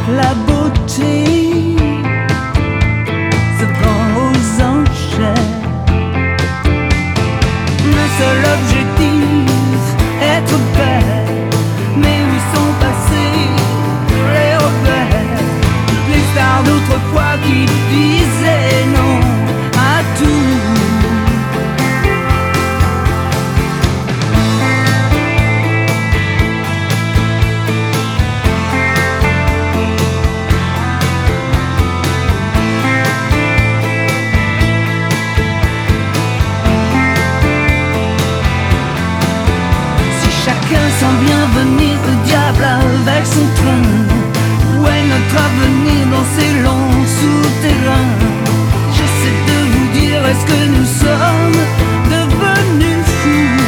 La beauté se vend aux enchères. Le seul objectif, être belle. Mais où sont passés les repères, les stars d'autrefois qui disaient non à tout? Chacun sent bien venir le diable avec son train. Où est notre avenir dans ces longs souterrains? J'essaie de vous dire, est-ce que nous sommes devenus fous?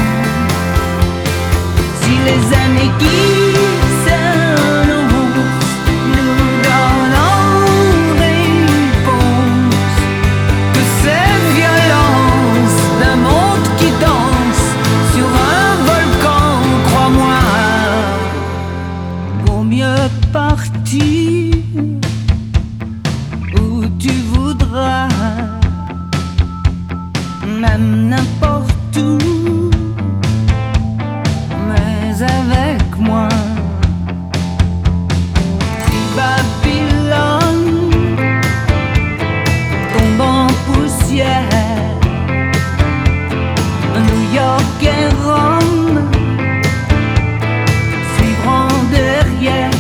Si les années qui s'annoncent nous donnent en réponse que cette violence d'un monde qui danse sur un volcan, crois-moi, vaut mieux partir où tu voudras, même n'importe où, mais avec moi. Si Babylone tombe en poussière, New York et Rome suivront derrière.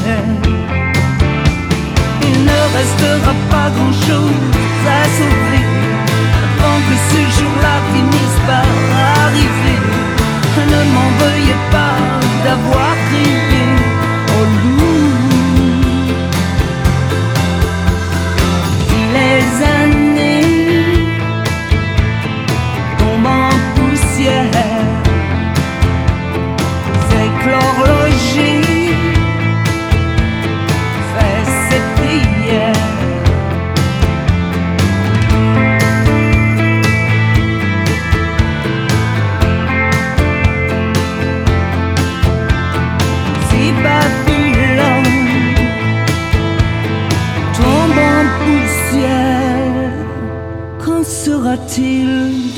Il ne restera pas grand-chose à sauver avant que ce jour-là finisse par arriver. Ne m'en veuillez pas d'avoir crié au loup. Si les années tombent en poussière, c'est que l'horloger fait ses prières. Si Babylone tombe en poussière, qu'en sera-t-il?